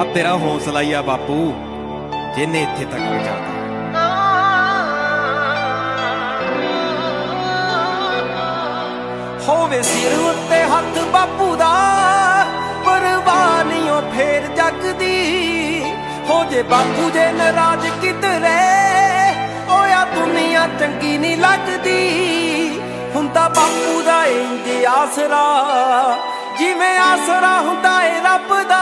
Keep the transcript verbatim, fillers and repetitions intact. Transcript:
ਆ ਤੇਰਾ ਹੌਸਲਾ ਹੀ ਆ ਬਾਪੂ, ਜਿਹਨੇ ਇੱਥੇ ਤੱਕ ਪਹੁੰਚਾਤਾ। ਹੋਵੇ ਸਿਰ ਉੱਤੇ ਹੱਥ ਬਾਪੂ ਦਾ, ਪਰਵਾਹ ਨੀ ਓ ਫੇਰ ਜੱਗ ਦੀ। ਹੋ ਜੇ ਬਾਪੂ ਜੇ ਨਾਰਾਜ਼ ਕਿਧਰੇ, ਹੋਇਆ ਦੁਨੀਆ ਚੰਗੀ ਨੀ ਲੱਗਦੀ। ਹੁੰਦਾ ਬਾਪੂ ਦਾ ਇੰਜ ਆਸਰਾ, ਜਿਵੇਂ ਆਸਰਾ ਹੁੰਦਾ ਏ ਰੱਬ ਦਾ।